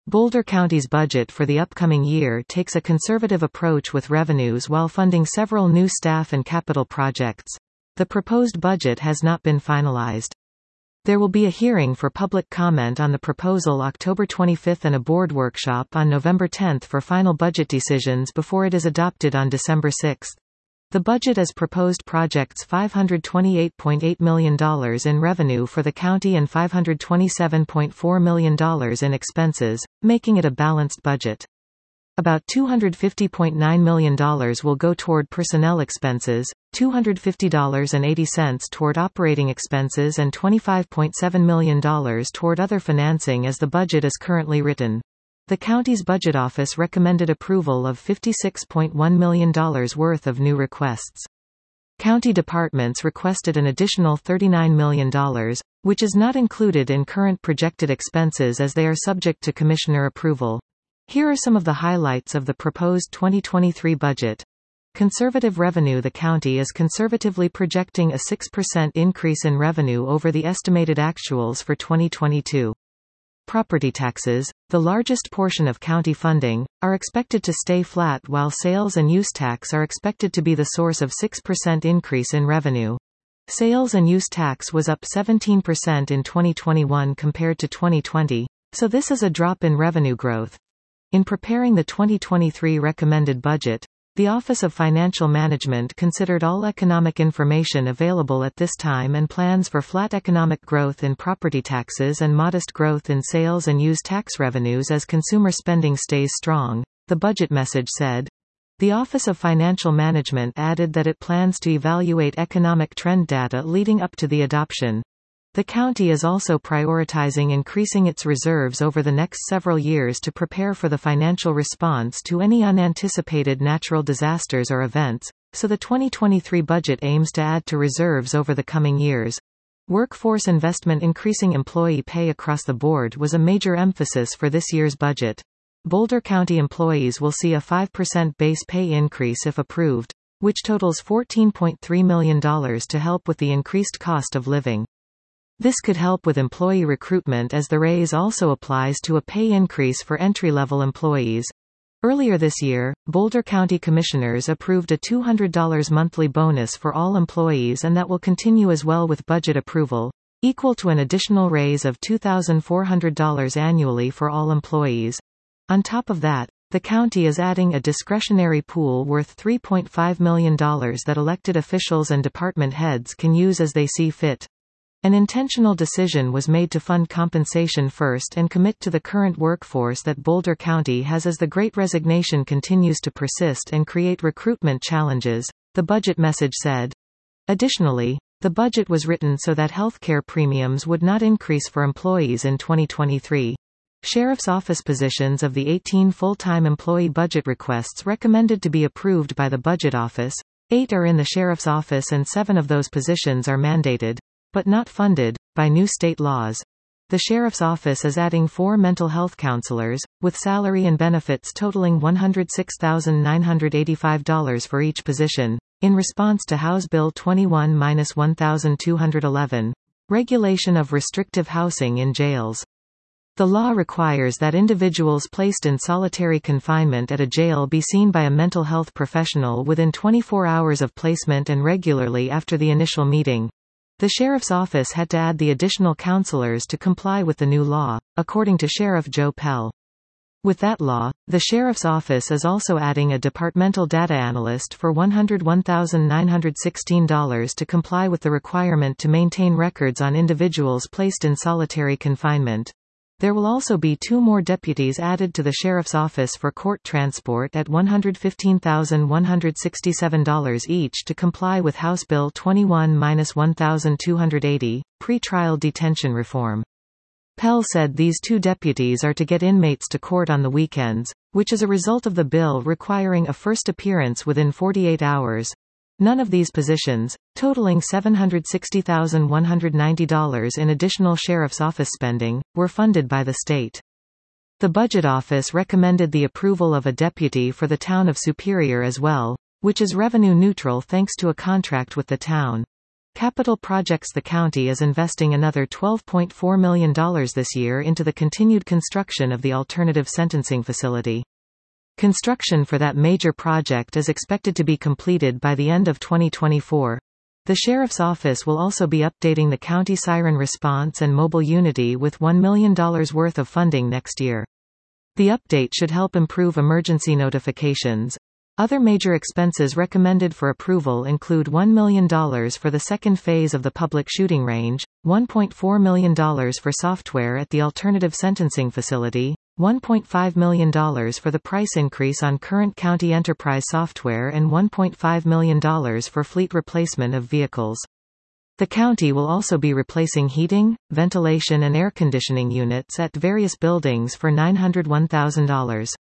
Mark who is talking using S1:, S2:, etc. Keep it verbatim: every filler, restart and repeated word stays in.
S1: Boulder County's budget for the upcoming year takes a conservative approach with revenues while funding several new staff and capital projects. The proposed budget has not been finalized. There will be a hearing for public comment on the proposal October twenty-fifth and a board workshop on November tenth for final budget decisions before it is adopted on December sixth. The budget as proposed projects five hundred twenty-eight point eight million dollars in revenue for the county and five hundred twenty-seven point four million dollars in expenses, making it a balanced budget. About two hundred fifty point nine million dollars will go toward personnel expenses, two hundred fifty dollars and eighty cents toward operating expenses and twenty-five point seven million dollars toward other financing as the budget is currently written. The county's budget office recommended approval of fifty-six point one million dollars worth of new requests. County departments requested an additional thirty-nine million dollars, which is not included in current projected expenses as they are subject to commissioner approval. Here are some of the highlights of the proposed twenty twenty-three budget. Conservative revenue. The county is conservatively projecting a six percent increase in revenue over the estimated actuals for twenty twenty-two. Property taxes, the largest portion of county funding, are expected to stay flat while sales and use tax are expected to be the source of six percent increase in revenue. Sales and use tax was up seventeen percent in twenty twenty-one compared to twenty twenty, so this is a drop in revenue growth. In preparing the twenty twenty-three recommended budget, the Office of Financial Management considered all economic information available at this time and plans for flat economic growth in property taxes and modest growth in sales and use tax revenues as consumer spending stays strong, the budget message said. The Office of Financial Management added that it plans to evaluate economic trend data leading up to the adoption. The county is also prioritizing increasing its reserves over the next several years to prepare for the financial response to any unanticipated natural disasters or events, so the twenty twenty-three budget aims to add to reserves over the coming years. Workforce investment. Increasing employee pay across the board was a major emphasis for this year's budget. Boulder County employees will see a five percent base pay increase if approved, which totals fourteen point three million dollars to help with the increased cost of living. This could help with employee recruitment as the raise also applies to a pay increase for entry-level employees. Earlier this year, Boulder County Commissioners approved a two hundred dollars monthly bonus for all employees, and that will continue as well with budget approval, equal to an additional raise of two thousand four hundred dollars annually for all employees. On top of that, the county is adding a discretionary pool worth three point five million dollars that elected officials and department heads can use as they see fit. An intentional decision was made to fund compensation first and commit to the current workforce that Boulder County has as the Great Resignation continues to persist and create recruitment challenges, the budget message said. Additionally, the budget was written so that healthcare premiums would not increase for employees in twenty twenty-three. Sheriff's Office positions. Of the eighteen full-time employee budget requests recommended to be approved by the Budget Office, eight are in the Sheriff's Office and seven of those positions are mandated, but not funded, by new state laws. The Sheriff's Office is adding four mental health counselors, with salary and benefits totaling one hundred six thousand nine hundred eighty-five dollars for each position, in response to House Bill twenty-one dash twelve eleven, Regulation of Restrictive Housing in Jails. The law requires that individuals placed in solitary confinement at a jail be seen by a mental health professional within twenty-four hours of placement and regularly after the initial meeting. The Sheriff's Office had to add the additional counselors to comply with the new law, according to Sheriff Joe Pell. With that law, the Sheriff's Office is also adding a departmental data analyst for one hundred one thousand nine hundred sixteen dollars to comply with the requirement to maintain records on individuals placed in solitary confinement. There will also be two more deputies added to the Sheriff's Office for court transport at one hundred fifteen thousand one hundred sixty-seven dollars each to comply with House Bill twenty-one dash twelve eighty, Pre-Trial Detention Reform. Pell said these two deputies are to get inmates to court on the weekends, which is a result of the bill requiring a first appearance within forty-eight hours. None of these positions, totaling seven hundred sixty thousand one hundred ninety dollars in additional Sheriff's Office spending, were funded by the state. The Budget Office recommended the approval of a deputy for the town of Superior as well, which is revenue neutral thanks to a contract with the town. Capital projects. The county is investing another twelve point four million dollars this year into the continued construction of the alternative sentencing facility. Construction for that major project is expected to be completed by the end of twenty twenty-four. The Sheriff's Office will also be updating the county siren response and mobile unity with one million dollars worth of funding next year. The update should help improve emergency notifications. Other major expenses recommended for approval include one million dollars for the second phase of the public shooting range, one point four million dollars for software at the alternative sentencing facility, one point five million dollars for the price increase on current county enterprise software, and one point five million dollars for fleet replacement of vehicles. The county will also be replacing heating, ventilation and air conditioning units at various buildings for nine hundred one thousand dollars.